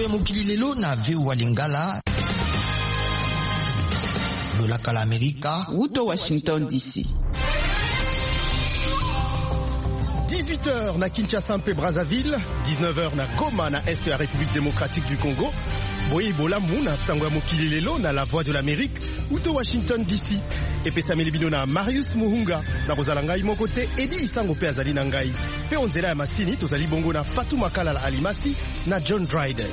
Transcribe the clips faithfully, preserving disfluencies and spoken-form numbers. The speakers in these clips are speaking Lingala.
mokili lelo na Veo Lingala Lolaka la Amerika Uto Washington D C. dix-huit heures na Kinshasa mpe Brazzaville, dix-neuf heures na Goma na Est ya République démocratique du Congo. Boye bolamu na sango ya mokili lelo na La Voix de l'Amérique uto Washington D C. Epesa milibino na Marius Muhunga na kozala ngai moko te Edi Isango pe azali na ngai. Pe onzela ya masini tozali bongo na Fatou Makala la Alimasi na John Dryden.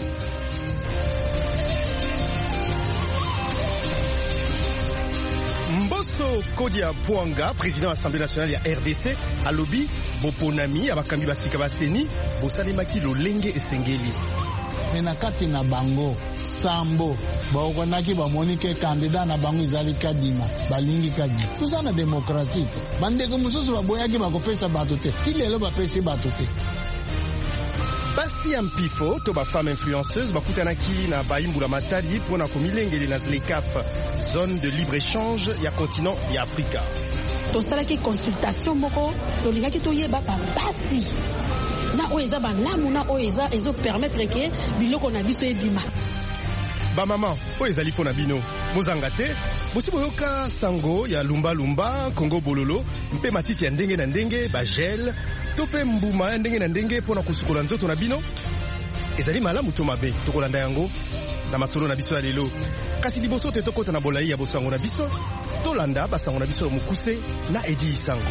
Mbosso Kodia Pwanga, président de l'Assemblée nationale ya R D C, alobi boponami abakambi basika baseni bosalemaki lolenge esengeli. Menakati na bango sambo baokonaki bamoni ke candidat na bango izali kadima balingi kadi tuza na demokrasi bandeko mususu baboyaki bakopesa bato te ti lelo bapesi bato te. Basi ya mpifo to bafemme influenceuse bakutanaki na baimbula matadi mpona komilengeli na Zlecaf, zone de libre-échange ya continent ya Afrika. Tosalaki consultation moko tolingaki toyeba basi na oeza balamu na oeza ezo permettre ke biloko na biso ebima. Ba maman oeza liko na bino mozanga te bosi boyoka sango ya lumba lumba Congo bololo mpe matisi ya ndenge na ndenge ba gel tope mbuma ya ndenge na ndenge pona kusukola nzoto na bino ezali malamu to mabe tokolanda yango na masolo na biso ya lelo kasi liboso te tokota na bolai ya bosango na biso tolanda basango na biso ya mokuse na Edi Isango.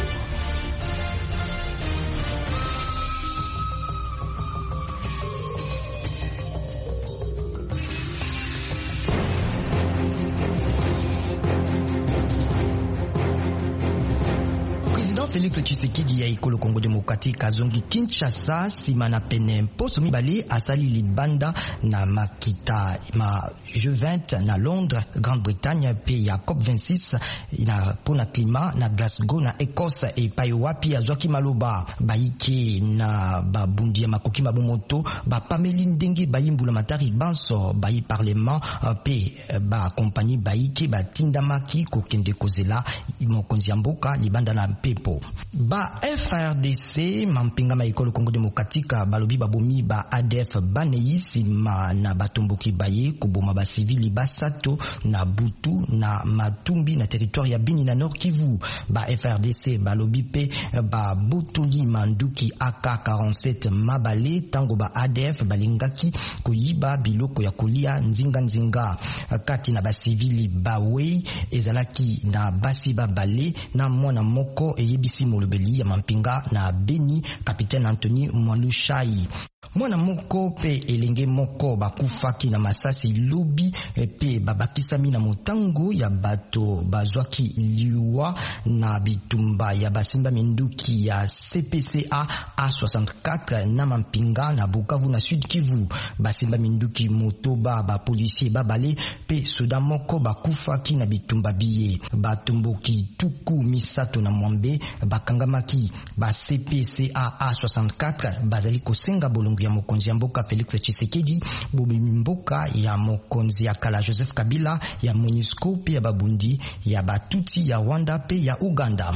Félix Tshisekedi ya ikolo Congo Démocratique azongi Kinshasa sima na pene mposo mibale asali libanda na makita ma G vingt na Londres, Grande-Bretagne pe ya COP vingt-six na pona climat na Glasgow na Écosse e pai wapi azwaki maloba baike na babundi ya makoki mabomoto ba pameli ndenge bayimbula matari banso bayi parlement pe ba compagnie baike batindamaki kokende kozela mokonzi ya mboka libanda na pepo. Ba F R D C mampinga ma ikolo Congo Démocratique balobi babomi ba A D F baneisima na batomboki baye kuboma ba civili basato na Butu na Matumbi na territoire ya Bini na Nord Kivu. Ba F R D C balobi pe ba Butuli manduki A K quarante-sept mabale tango ba A D F balingaki koyiba biloko ya kolia nzinga nzinga kati na ba civili bawe ezalaki na basi babale na mwana moko eyebisi molobeli ya mampinga na Beni Capitaine Anthony Mwalushai. Mwana moko pe elenge moko bakufaki na masasi lobi pe babakisami na motango ya bato bazwaki liwa na bitumba ya basimba minduki ya C P C A A soixante-quatre na mampinga na Bukavu na Sud Kivu. Basimba minduki motoba ba policier babale pe soda moko bakufaki na bitumba biye batumboki tuku misato na mwambe bakangamaki ba C P C A A soixante-quatre bazali kosenga bolongo ya mokonzi ya mboka Félix Tshisekedi bobimi mboka ya mokonzi ya kala Joseph Kabila ya MONUSCO pe ya babundi ya batuti ya Rwanda pe ya Uganda.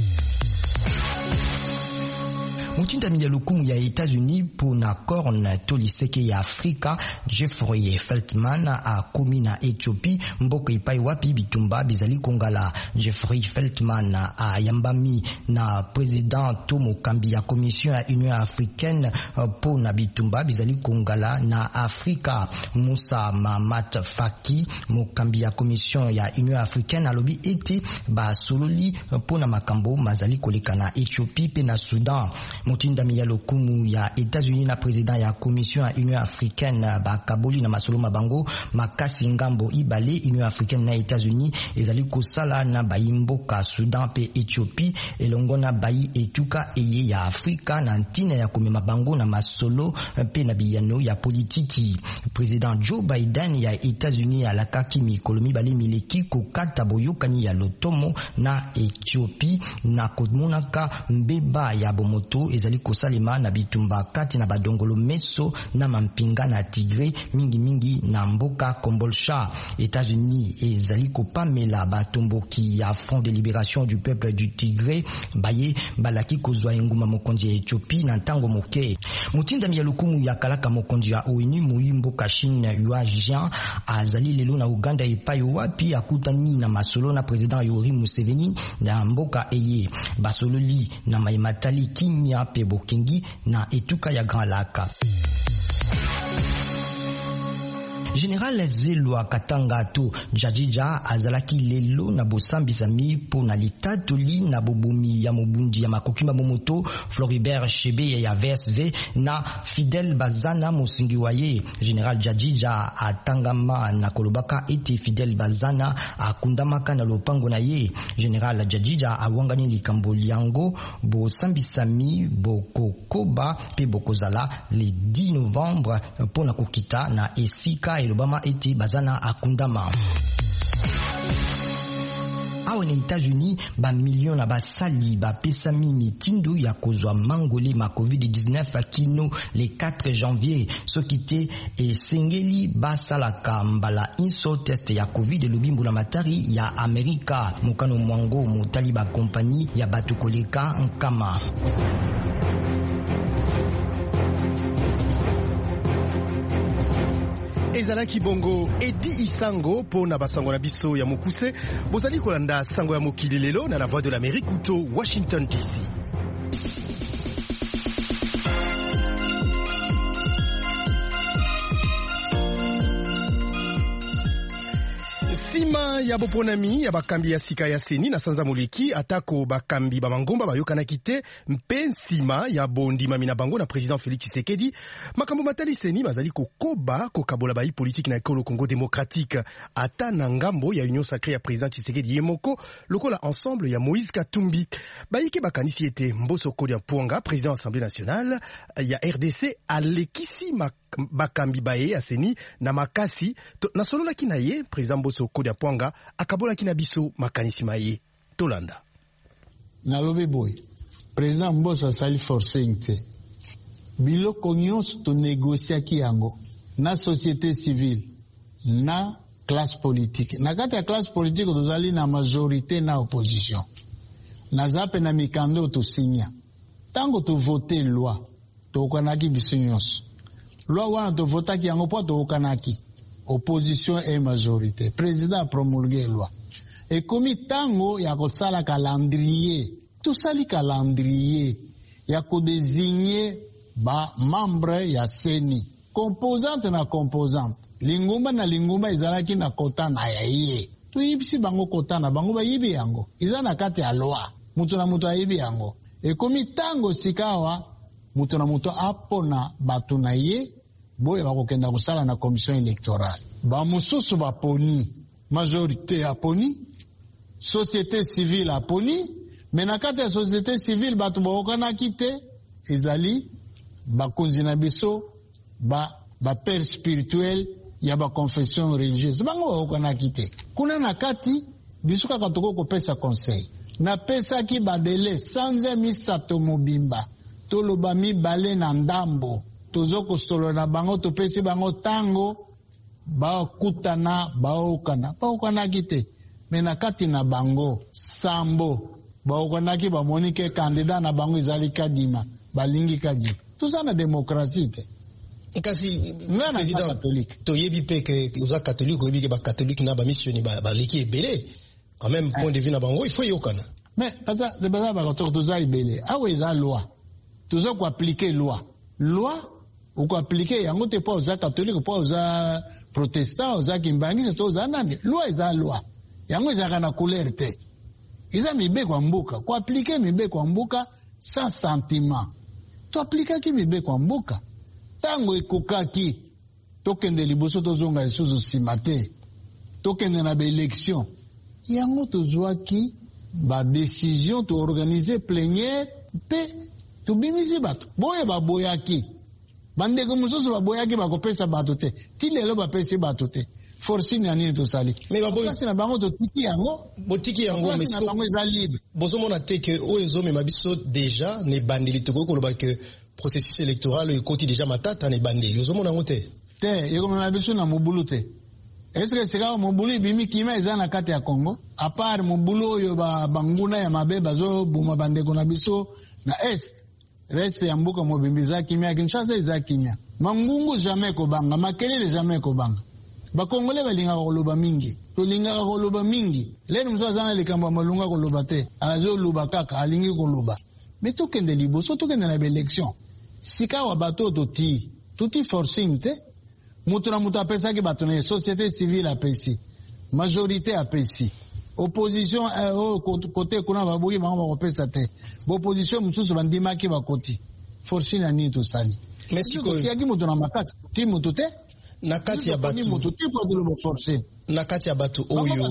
Mutinda ya lukumu ya États-Unis pour na corne toliseke ya Afrika Jeffrey Feltman a komi na Ethiopie mboka ipai wapi bitumba bizali kongala. Jeffrey Feltman a yambami na président to mokambi ya commission ya Union africaine pour na bitumba bizali kongala na Afrika. Musa Mahamat Faki mokambi ya commission ya Union africaine alobi ete ba sololi pour na makambo mazali koleka na Ethiopie pe na Sudan. Mutinda ya lokumu ya États-Unis na président ya commission ya Union africaine bakaboli na masolo mabango makasi ngambo ibale Union africaine na États-Unis ezali kosala na bayimboka Sudan pe Ethiopie elongo na bayi etuka eye ya Afrika na ntina ya komema bango na masolo pe na biyano ya politiki. Président Joe Biden ya États-Unis alakaki mikolo mibale mileki kokata boyokani ya lotomo na Ethiopie na komonaka mbeba ya bomoto ezali kosalema na bitumba kati na badongolo meso na mampinga na Tigre mingi mingi na mboka Kombolcha. États-Unis ezali kopamela batomboki ya Front de Libération du Peuple du Tigre baye balaki kozwa enguma mokonzi ya Ethiopie na ntango moke. Mutindami ya lukumu ya kalaka mokonzi ya O N U Muimbo Kashin Yua Jean azali lelo na Uganda epai wapi akutani na masolo na president Yoweri Museveni na mboka eye basololi na maimatali kimia pe bokengi na etuka ya Grand Lac. Général Zelwa Katanga to Jajija azalaki lelo na bosambisami po na litatoli na bobomi ya mobundi ya makokima momoto Floribert Shebe ya V S V na Fidel Bazana mosingi waye. Général Jajija atangama na kolobaka ete Fidel Bazana akundamaka na lopango na ye. Général Jajija awangani likambo liango bosambisami bokokoba pe bokozala le dix novembre po na kokita na esika Obama eti Bazana akundama. Awa na États-Unis ba million na basali ba pesami mitindo ya kozwa mangole ma covid dix-neuf kino le quatre janvier sokite e sengeli basalaka mbala inso test ya covid lobimbo na matari ya Amerika mukano mwango mutali ba kompani ya batukoleka nkama. Ezalaki bongo Edi Isango po na basango na biso ya mokuse bozali kolanda sango ya mokili lelo na la Voix de l'Amérique uto Washington D C. Sima ya boponami ya bakambi ya sika ya seni na sanza moleki atako bakambi ba mangomba bayokana kite mpe nsima ya bondima mina bango na président Félix Tshisekedi makambo matali seni mazali kokoba kokabola bayi politique na ekolo Congo démocratique ata na ngambo ya union sacrée ya président Tshisekedi yemoko lokola ensemble ya Moïse Katumbi bayike bakanisi ete Mboso Kodia Puanga président Assemblée nationale ya R D C alekisi bakambi baye ya seni na makasi to, na solo laki na ye président Mboso Kodia Puanga akabola kina biso makanisi maye tolanda na lobe boy président Mboso asali forcing te biloko nyonso to negociaki yango na société civile na classe politique na kati ya classe politique tozali na majorité na opposition na zape na mikando to sinya tango to voter loi to kanaki biso nyonso loi wana to votaki yango po to kanaki opposition et majorité président promulgué loi et komi tango ya kosala calendrier tout sali calendrier ya ko désigner ba membre ya seni composante na composante lingumba na lingumba izalaki na kota na yaye tu yibisi bango kota na bango ba yibi yango izana kati ya loi mutu na mutu ayibi yango et komi tango sikawa mutu na mutu apona batu na ye boye bakokenda kusala na commission électorale ba mususu baponi majorité aponi société civile aponi mais na kati ya société civile batu bakokana kite ezali bakonzi na biso ba ba père spirituel ya ba confession religieuse bango bakokana kite kuna na kati biso kaka toko kopesa conseil na pesa ki badele sanze misato mobimba toloba mibale na ndambo tozoko solo na bango topesi bango tango bakutana baokana baokana kite mena kati na bango sambo baokana ki ba monike candidat na bango izali kadima balingi kadima tuza na demokrasi te kasi président catholique toyebi pe que oza catholique oyebi ke ba catholique na ba missioni ba ba leki ebele quand même point de vue na bango il faut yokana mais ata de baza ba ko tuza ebele awe za loi tuza ko appliquer loi loi ou ko appliquer yango te pa oza catholique pa oza protestant oza kimbangi se toza nani loi eza loi yango eza na couleur te iza mibe kwa mbuka ko appliquer mibe kwa mbuka sans sentiment to appliquer ki mibe kwa mbuka tango ekokaki tokende liboso tozonga lisusu nsima te tokende na baélection yango tozwaki badécision toorganize plénière mpe tobimisi bato boye baboyaki bandeko mosusu baboyaki bakopesa bato te ti lelo bapesi bato te forcing ya nini tosali mais babo kasi na bango to tiki yango botiki yango mais na bango eza libre bozomona te que oyo ezomema biso déjà ne bandeli tokoki koloba que processus électoral ekoti déjà matata ne bandeli ozomona yango te te ekomema biso na mobulu te eske sika mobulu ibimi kima eza na kati ya Congo à part mobulu oyo ba banguna ya mabe bazobuma bandeko na biso na est reste ya mbuka mobimbi za kimia Kinshasa eza kimia mangungu jamais kobanga makelele jamais kobanga bakongole balinga koloba mingi tolinga koloba mingi lelo mzo azana likambo malunga koloba te azo loba kaka alingi koloba mais tokende liboso tokende na élection sika wa bato toti toti forcing te mutu na mutu apesaki bato na société civile apesi majorité apesi opposition eh, oh, côté kuna babuki bango bakopesa te opposition mususu bandimaki bakoti forcing na nini tosali mais siko yaki mutu na makati ti mutu te na kati ya batu na kati ya batu oyo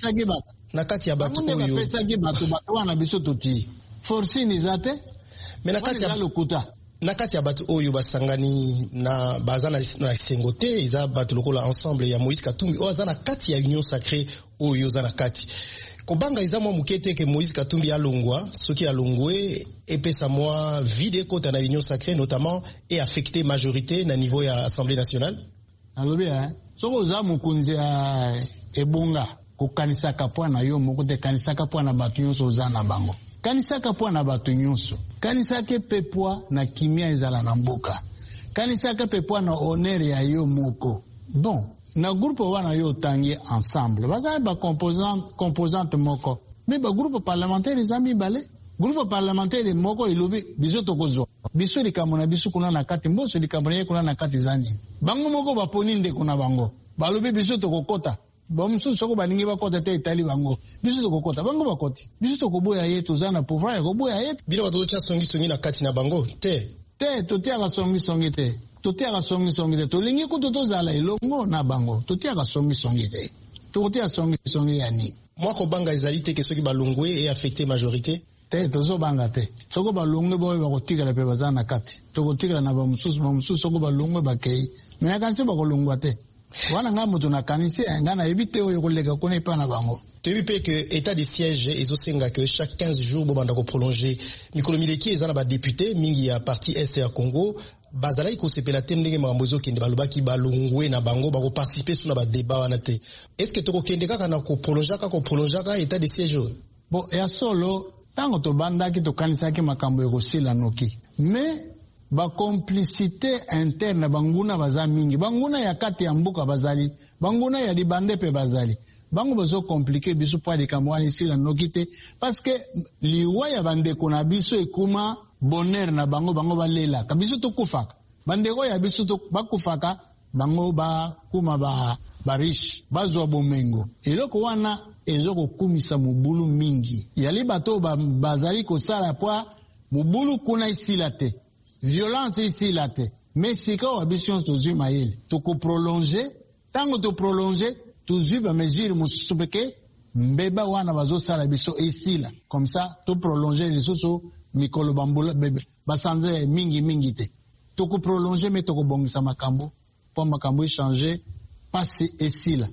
na kati ya batu oyo bapesaki bato bato wana biso toti forcing izate mais na kati ya lokuta na kati ya batu oyo basangani na baza na sengo te iza batu lokola ensemble ya Moïse Katumbi oyo aza na kati ya union sacrée oyo za na kati kobanga iza mwa mukete ke Moïse Katumbi alongwa soki alongwe epesa mwa vide kota na union sacrée notamment et affecté majorité na niveau ya Assemblée nationale alobi eh soko za mukunzi ya ebunga kokanisaka pwana yo moko te kanisaka pwana bato nyonso oza na bango kanisaka pwana bato nyonso kanisaka pepwa na kimia ezala na mboka kanisaka pepwa na honneur ya yo moko bon na groupe wana yo tangi ensemble baza ba composant composante moko mais ba groupe parlementaire eza mibale groupe parlementaire moko ilobi biso tokozwa biso likambo na biso kuna na kati mboso likambo na ye kuna na kati zani bango moko baponi ndeko na bango balobi biso tokokota bamususu soko baningi bakota te etali bango biso tokokota bango bakoti biso tokoboya ye toza na pouvoir ya koboya ye bino batocha songi songi na kati na bango te te totiaka songi songi te totiaka songi songi te tolingi kutu tozala elongo na bango totiaka songi songi te tokotia songi songi ya nini mwa kobanga ezali te ke soki balongwe e affecté majorité te tozobanga te soko balongwe boye bakotikala pe baza na kati tokotikala na bamususu bamususu soko balongwe bakei me akanisi bakolongwa te wana nga mutu nakanisi nga nayebi te oyo koleka kuna epa na bango toyebi mpe ke état de siège ezosenga ke chaque quinze jours bobanda koprolonge mikolo mileki eza na badepute mingi ya parti este ya Congo bazalaki kosepela te ndenge makambo ezokende balobaki balongwe na bango bakoparticipe su na badeba wana te estce tokokende kaka na koprolongeaka koprolongeaka état de siège oyo bo ya solo tango tobandaki tokanisaki makambo ekosila noki me bakomplicité interne banguna baza mingi banguna ya kati ya mbuka bazali banguna ya libande pe bazali bango bazo komplike biso pa likambo wana esila noki te parce que liwa ya bandeko na biso ekuma bonheur na bango bango balelaka biso tokufaka bandeko ya biso bakufaka bango bakuma ba bariche bazwa bomengo eloko wana ezokokumisa mobulu mingi yali bato bazali kosala poa mobulu kuna esila te violence esila te mais sika wa biso tozwi mayele tokoprolonge tango toprolonge tozwi bamesure mosusu peke mbeba wana bazosala biso esila comme ça toprolonge lisusu mikolo bambula basanze mingi mingi te tokoprolonge me tokobongisa makambo po makambo echange pasi esila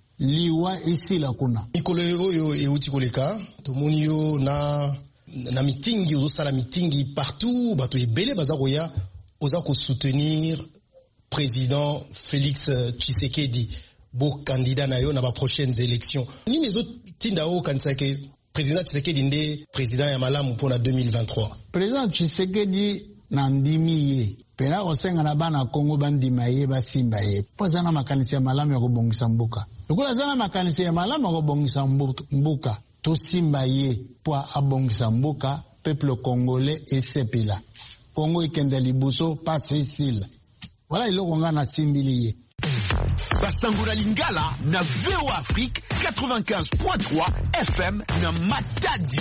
liwa esila kuna mikolo oyo euti koleka tomoni yo na na mitingi ozosala mitingi partout bato ebele baza koya oza kosoutenir président Félix Tshisekedi bo candidat na yo na ba prochaines élections nini ezotinda o kanisa ke président Tshisekedi nde président ya malamu mpona deux mille vingt-trois président Tshisekedi na ndimi ye pena kosenga na bana Kongo bandima ye basimba ye po zana makanisi ya malamu ya kobongisa mbuka lokola zana makanisi ya malamu ya kobongisa mbuka tosimba ye po abongisa mbuka peuple congolais esepela Congo ikende libuso pasi isila wala iloko nga na simbili ye Basangura Lingala na V O Afrique quatre-vingt-quinze point trois F M na Matadi.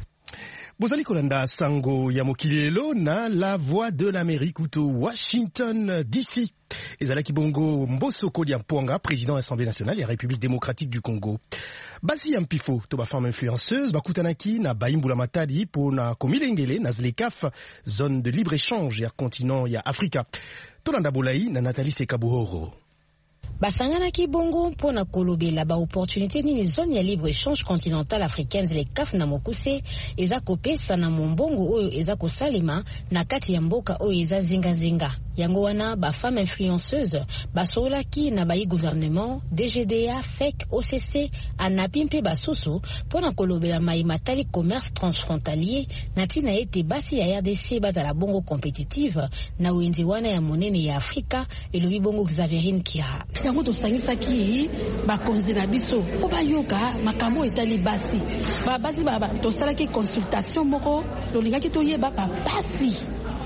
Bozali kolanda sango ya mokilelo na la voix de l'Amérique ou to Washington D C. Ezalaki bongo Mbosso Kolia Mponga, président de l'Assemblée nationale ya République démocratique du Congo. Basi ya mpifo to ba femme influenceuse bakutanaki na Baimbula Matadi po na komilengele na Zlekaf, zone de libre-échange ya continent ya Afrika. Tolanda Bolai na Nathalie Sekabuhoro. Basangana ki bongo pona kolobela ba opportunité ni zone ya libre échange continentale africaine les C A F na mokuse eza kopesa na mombongo oyo eza kosalema na kati ya mboka oyo eza zinga zinga. Yango wana ba femme influenceuse basola ki na ba gouvernement D G D A F E C O C C anapimpe basusu pona kolobela mai matali commerce transfrontalier na tina ete basi ya R D C bazala bongo compétitive na wenzi wana ya monene ya Afrika elobi bongo Xaverine Kira. Yango tosangisaki bakonzi na biso po bayoka makambo etali basi ba basi baba tosalaki consultation moko tolingaki toyeba ba basi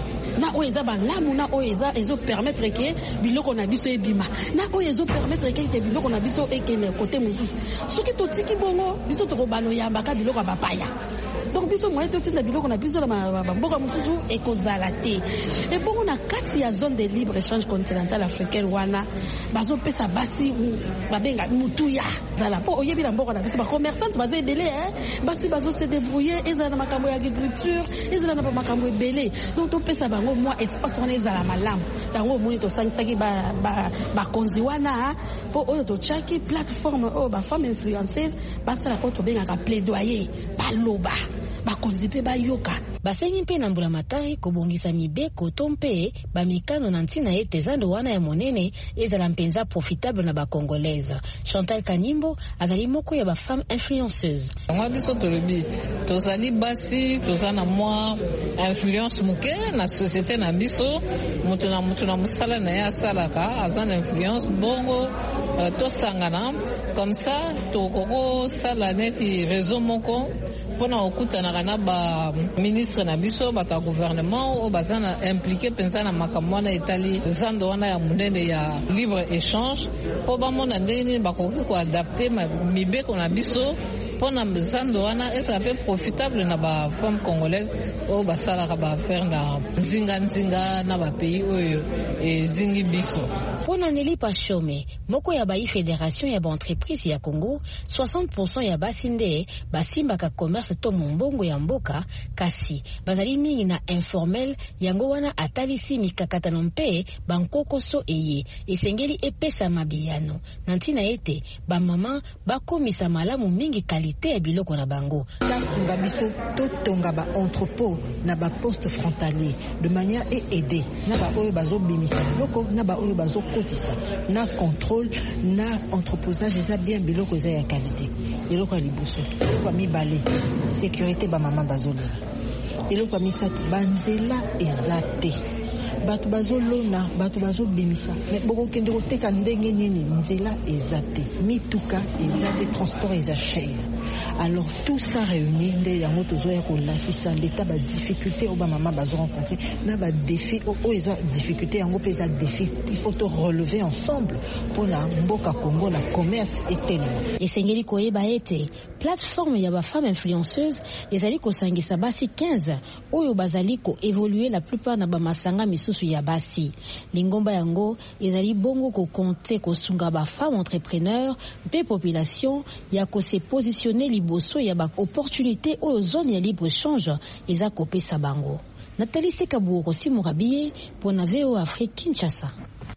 na oeza balamu na oeza ezo permettre que biloko na biso ebima na oeza permettre que biloko na biso ekele côté mosusu soki totiki bongo biso tokobalo yamba ka biloko bapaya. Donc biso moyen totinda biloko na biso na mboka mosusu ekozala te. Et bongo na kati ya zone de libre échange continentale africaine wana bazo pesa basi babenga mutuya zala po oyebi na mboka na biso ba commerçante bazo ebele hein basi bazo se débrouiller ezala na makambo ya agriculture ezala na makambo ebele donc to pesa bango moi espace wana ezala malamu yango moni to sangisaki ba ba ba konzi wana po oyo to chaki plateforme o ba femme influenceuse basa la po to benga ka plaidoyer baloba bakonzi pe bayoka basengi mpe na mbula matari kobongisa mibeko to mpe bamikano na ntina ete zando wana ya monene ezala mpenza profitable na bakongolaise. Chantal Kanimbo azali moko ya ba femme influenceuse. Mwa biso tolobi tozali basi tozana mwa influence muke na société na biso mutu na mutu na musala na ya salaka azana influence bongo uh, tosangana comme ça tokoko sala neti réseau moko pona okutana kana ba ministre na biso ba gouvernement o bazana impliqué pensa na makambo na Italie zando wana ya munene ya libre échange po ba mona ndeni ba ko adapter mibeko na biso pona zando wana esa pe profitable na ba femme congolaise o basala ka ba faire na nzinga nzinga na ba pays oyo e zingi biso. Pona Nelly Pachome moko ya ba fédération ya ba entreprise ya Congo soixante pour cent ya basinde basimba ka commerce to mombongo ya mboka kasi bazali mingi na informel yango wana atalisi mikakatano mpe bankokoso eye esengeli epesa mabiyano nantina ete ba mama bakomisa malamu mingi kalite ya biloko na bango. Kasunga biso to tonga ba entrepôt na ba poste frontalier de manière et aider na ba oyo bazo bimisa biloko na ba oyo bazo kotisa na contrôle na entreposage eza bien biloko eza ya qualité biloko ya liboso kwa mibale sécurité ba mama bazolela biloko misatu banzela eza te batu bazolona batu bazobimisa mais boko kende koteka ndenge nini nzela eza te mituka eza te transport eza cher. Alors tout ça réuni nde yango tozoya ko lafisa l'état ba difficulté au ba mama bazo rencontrer na ba défi o eza difficulté yango pesa défi il faut te relever ensemble pour la mboka Congo la commerce et tellement. Esengeli koyeba ete plateforme ya ba femme influenceuse ezali ko sangisa basi quinze oyo bazali ko évoluer la plupart na ba masanga misusu ya basi lingomba yango ezali bongo ko compter ko sunga ba femme entrepreneur pe population ya ko se positionner liboso ya ba opportunité aux zones ya libre échange eza kopesa bango. Nathalie Sekaburo Simurabie pour na V O Afrique Kinshasa.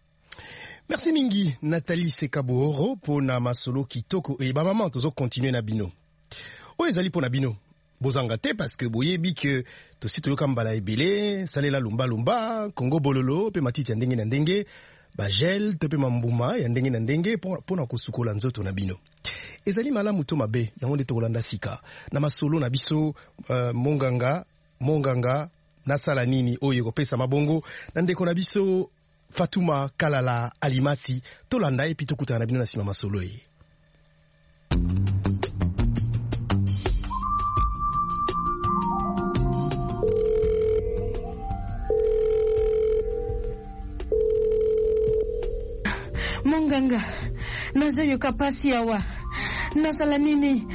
Merci mingi Nathalie Sekaburo pour na masolo kitoko et ba maman tozo continuer na bino. O ezali pour na bino. Bozanga te parce que boyebi que to sito yo kambala ebele salela lumba lumba Congo bololo pe matiti ya ndenge na ndenge ba gel to pe mambuma ya ndenge na ndenge pona kosukola nzoto na bino. Ezali malamu to mabe yango nde tokolanda sika na masolo na biso uh, monganga monganga nasala nini oyo kopesa mabongo na ndeko na biso Fatuma Kalala Alimasi tolanda epi tokutana na bino na sima masolo ye. Monganga nazoyo kapasi yawa nasala nini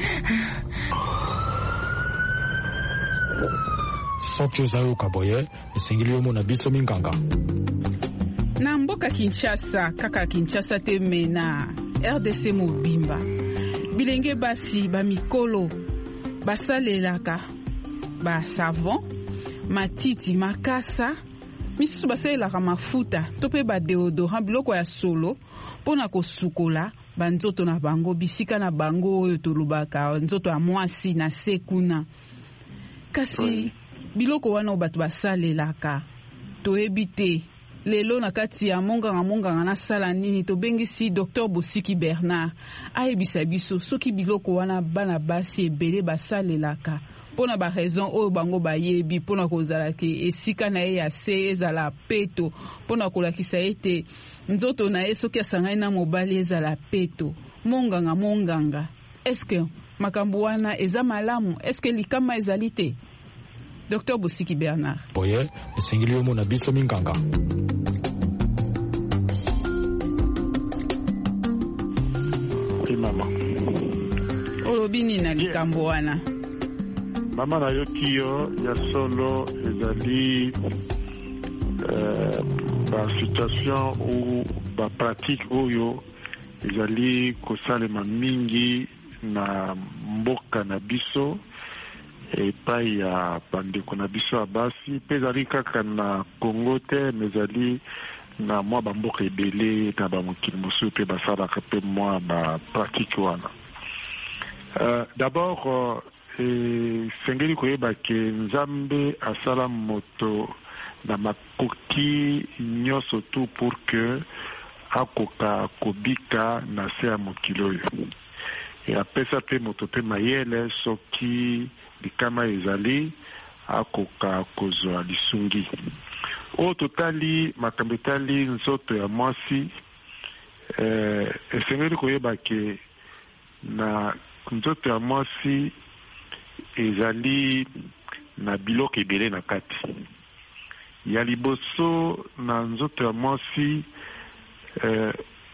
soki ozayo kaboye esengeli yo mona biso minganga na mboka Kinshasa kaka Kinshasa te mena R D C mobimba bilenge basi ba mikolo basalelaka ba savon matiti makasa misusu basalelaka mafuta to mpe badeodorant biloko ya solo mpona kosukola banzoto na bango bisika na bango oyo tolobaka nzoto ya mwasi na se kuna. Kasi biloko wana bato basalelaka toyebi te lelo na kati ya monganga monganga na sala nini tobengisi Docteur Bosiki Bernard ayebisa biso soki biloko wana bana basi ebele basalelaka pona ba raison oyo bango bayebi pona kozala ke esika na ye ya se ezala peto pona kolakisa ete nzoto na ye soki asangani na mobali ezala peto. Monganga monganga eske makambo wana eza malamu, eske likama ezali te? Docteur Bosiki Bernard. Boye esengeli yo mona biso minganga. Mama olobini na likambo wana mama na yoki yo ya solo ezali euh, ba situation ou ba pratique oyo ezali kosalema mingi na mboka na biso epai ya bandeko na biso ya basi mpe ezali kaka na Congo te mezali na mwa bamboka ebele na bamokili mosusu mpe basalaka mpe mwa bapratike wana. Uh, d'abord uh, esengeli koyeba ke Nzambe asala moto na makoki nyonso tu pour que akoka kobika na se ya mokili oyo e apesa mpe moto mpe mayele soki likama ezali akoka kozwa lisungi. O totali makambo etali nzoto ya mwasi eh, esengeli koyeba ke na nzoto ya mwasi ezali na biloko ebele na kati ya liboso. Na nzoto ya mwasi eh,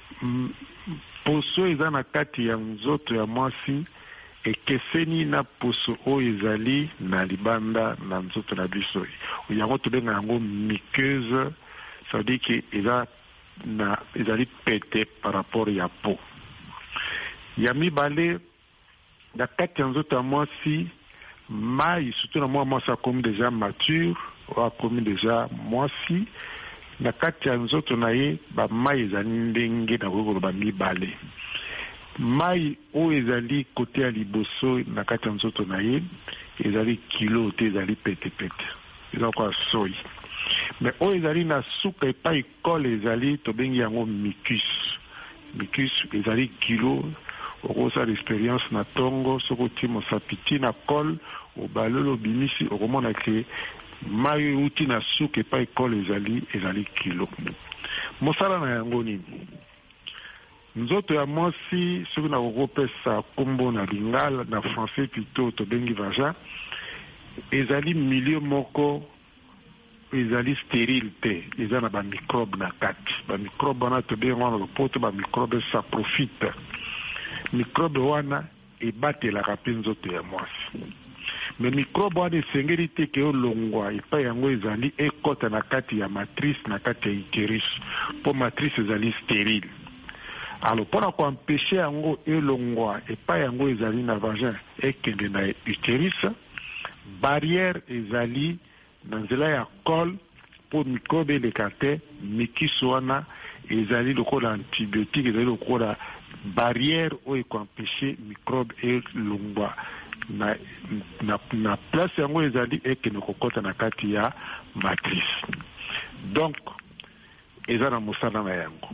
poso eza na kati ya nzoto ya mwasi ekeseni na poso oyo ezali na libanda na nzoto na biso yango tobenga yango muqueuse, ça veut dire que eza na ezali pete par rapport ya peau ya mibale. Na kati ya nzoto ya mwasi mai surtout na mwa mwasi akomi deja mature o akomi deja mwasi na kati ya nzoto na ye ba mai ezali ndenge na koloba mibale. Mai oyo ezali kote ya liboso na kati ya nzoto na ye ezali kilo te ezali pete pete eza kwa soi. Mais oyo ezali na suka epai kole ezali tobengi yango mucus. Mucus ezali kilo okosala experience na tongo soko ti mosapiti na kole obalolo bimisi okomona ke mai euti na suka epai kole ezali ezali kilo. Mosala na yango nini? Nzoto ya mwasi soki na kokopesa kombo na lingala na français plutôt tobengi vagin ezali milieu moko ezali stérile te, eza na ba microbe na kati. Ba microbe wana tobengi wana lopoto ba microbe ça profite. Microbe wana ebatelaka mpe nzoto ya mwasi. Me microbe wana esengeli te ke olongwa epai yango ezali ekota na kati ya matrice na kati ya utérus mpo matrice ezali stérile. Alors pour qu'on empêche yango elongwa epai yango ezali na vagin ekende na utérus, barrière ezali na nzela ya col pour microbe eleka te. Mikiso wana ezali lokola antibiotique, ezali lokola barrière oyo ekoempêche microbe elongwa na, na, na place yango ezali ekende kokota na kati ya matrice. Donc eza na mosala na yango.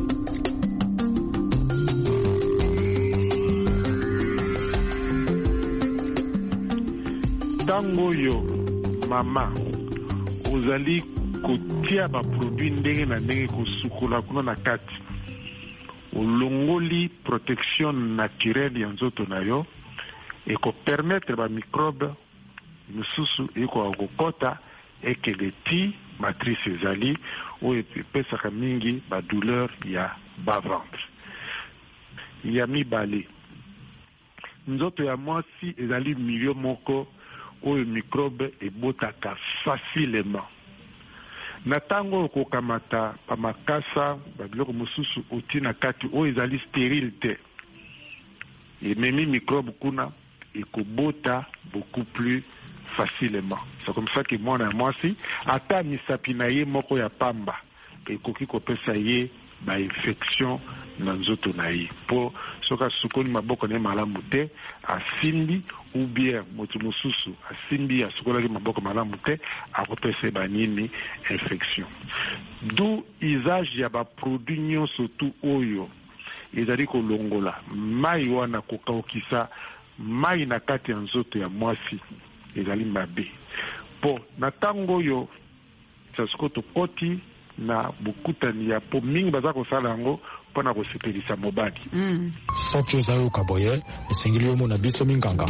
Tango yo mama ozali kotia ba produit ndenge na ndenge kosukola kuna na kati olongoli protection naturelle ya nzoto na yo eko permettre ba microbe misusu eko kokota ekele ti matrice ezali oyo epesaka mingi ba douleur ya bas ventre. Ya mibale nzoto ya mwasi ezali milieu moko oyo microbe ebotaka facilement. Na tango okokamata pa makasa babiloko mosusu oti na kati oyo ezali stérile te ememi microbe kuna ekobota beaucoup plus facilement. C'est comme ça que moi na moi si ata misapi na ye moko ya pamba ekoki kopesa ye ba infection na nzoto na ye po soka sukoli maboko na malamu te asimbi ou bien moto mosusu asimbi asukola maboko malamu te akopesa ba nini infection. D'où usage ya ba produit nyonso tu oyo ezali kolongola mai wana kokaukisa mai na kati ya nzoto ya mwasi ezali mabe po na tango yo sasiko tokoti na bukutani ya po mingi baza kosala yango mpona kosepelisa mobali. Mm. Soki ozali okaboye esengeli yo mona biso minganga.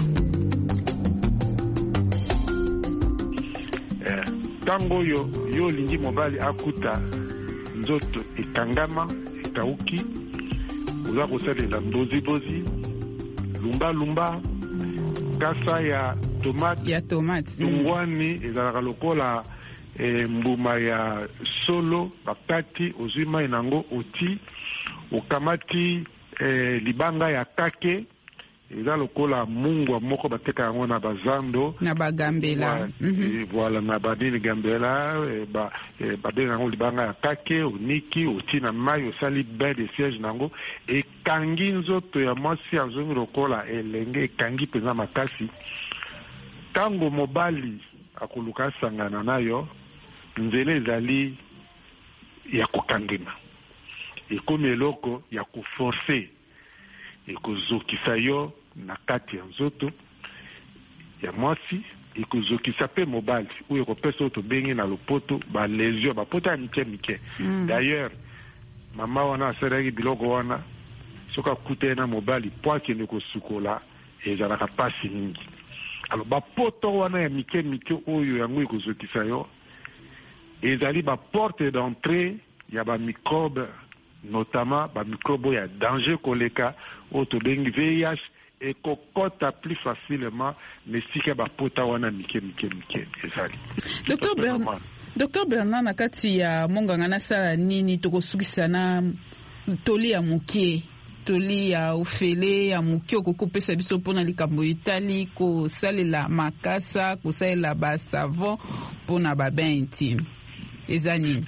Eh, tango yo yo olingi mobali akuta nzoto ekangama ekauki oza kosalela ndozi-dozi lumba-lumba kasa ya tomate ya tomate tungwani mm. ezalaka lokola e, mbuma ya solo bakati ozwi mai nango oti okamati e, libanga ya kake eza lokola mungwa moko bateka yango na bazando na bagambela mm-hmm. voilà na badini gambela e, ba e, badini yango libanga ya kake oniki oti na mai osali bain de siège nango ekangi nzoto ya mwasi azongi lokola elenge ekangi penza makasi tango mobali akoluka sangana nayo nzela ezali ya kokangema ekomi eloko ya koforce ekozokisa yo na kati ya nzoto ya mwasi ekozokisa pe mobali oyo ekopesa oyo tobengi na lopoto balesio bapoto ya mike mike mm. D'ailleurs mama wana asalaki biloko wana soki akutani na mobali po akende kosukola ezalaka pasi mingi. Alors bapoto wana ya mike mike oyo yango ekozokisa yo ezali ba porte d'entrée ya ba microbe, notamment ba microbe ya danger koleka oyo tobengi V I H ekokota plus facilement nesika ba pota wana mike mike mike ezali. Docteur Bernard, Docteur Bernard na kati ya monganga na sala nini tokosukisa na toli ya mukie toli ya ofele ya mukie okokopesa biso mpona likambo etali kosalela makasa kosalela ba savon mpona ba bain intime eza nini?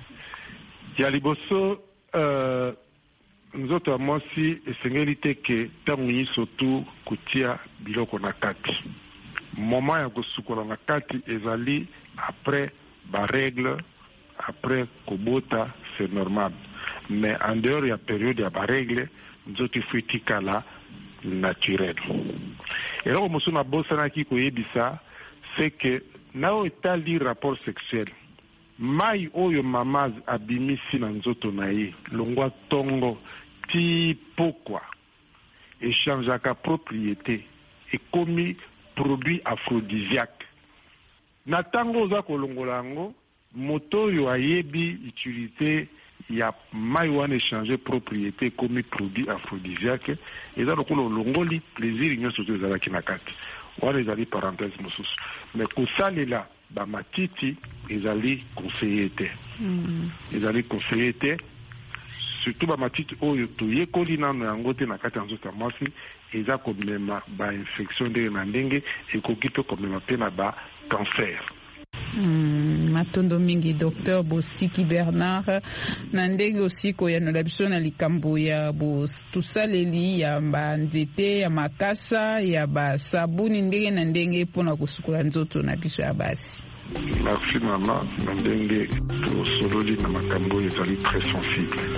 Ya liboso uh, nzoto ya mwasi esengeli te ke ntango nyonso tu kotia biloko na kati. Moment ya kosukola na kati ezali après ba règle, après kobota, c'est normal. Mais en dehors ya période ya ba règle nzoto ifo etikala naturel. Eloko mosusu na bosanaki koyebisa c'est que nao etali rapport sexuel mai oyo mama abimisi na nzoto na ye longwa tongo ti pokwa échangeaka propriété ekomi produit aphrodisiaque na tango oza kolongola yango moto oyo ayebi utilité ya mai wana échanger propriété ekomi produit aphrodisiaque eza lokola olongoli plaisir nyonso to ezalaki na kati wana ezali parenthèse mosusu mais kosalela ba matiti ezali conseillé te mm. ezali conseillé te surtout ba matiti oyo toyekoli nano yango te na kati ya nzoto ya mwasi eza komema ba infection ndenge na ndenge ekoki mpe komema mpe na ba cancer. Mm, matondo mingi Docteur Bosiki Bernard na ndenge aussi koyanola biso na likambo ya tosaleli ya banzete ya makasa ya basabuni ndenge na ndenge mpona kosukola nzoto na biso ya basi. Merci mama na ndenge tosololi na makambo ezali très sensible.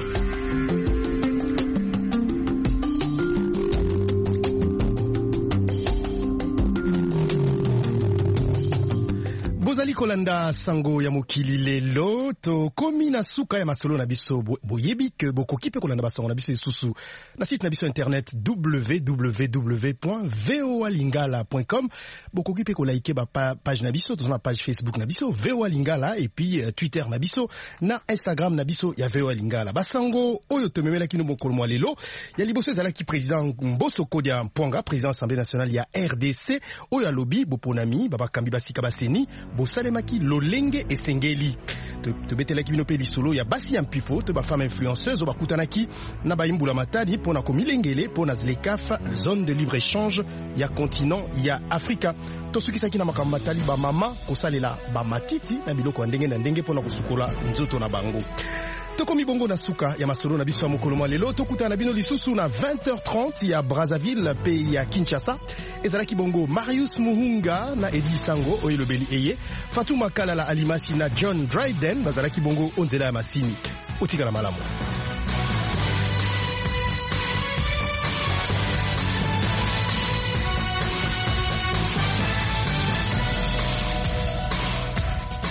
Bozali kolanda sango ya mokili lelo to komi na suka ya masolo na biso boyebi ke bokoki pe kolanda basango na biso isusu na site na biso internet w w w point voa lingala point com. Bokoki pe kolaike ba page na biso to na page Facebook na biso voa lingala et puis uh, Twitter na biso na Instagram na biso ya voa lingala. Basango oyo tomemela kino mokolo mwa lelo ya liboso ezalaki président Mboso Kodia Mpwanga, président Assemblée nationale ya R D C oyo alobi boponami babakambi basika baseni bosalemaki lolenge esengeli. tobetelaki bino pe lisolo ya basi ya mpifo to bafemme influenceuse bakutanaki na baimbula matadi mpona komilengele mpona zlekaf zone de libre échange ya continent ya Afrika. Tosukisaki na makambo matali bamama kosalela bamatiti na biloko ya ndenge na ndenge mpona kosukola nzoto na bango. Tokomi bongo na suka ya masolo na biso ya mokolo mwa lelo tokutana na bino lisusu na vingt heures trente ya Brazzaville pe ya Kinshasa. Ezalaki bongo Marius Muhunga na Edi Sango oyo lobeli eye, Fatuma Kalala Alimasi na John Dryden bazalaki bongo onzela ya masini. Otika na malamu.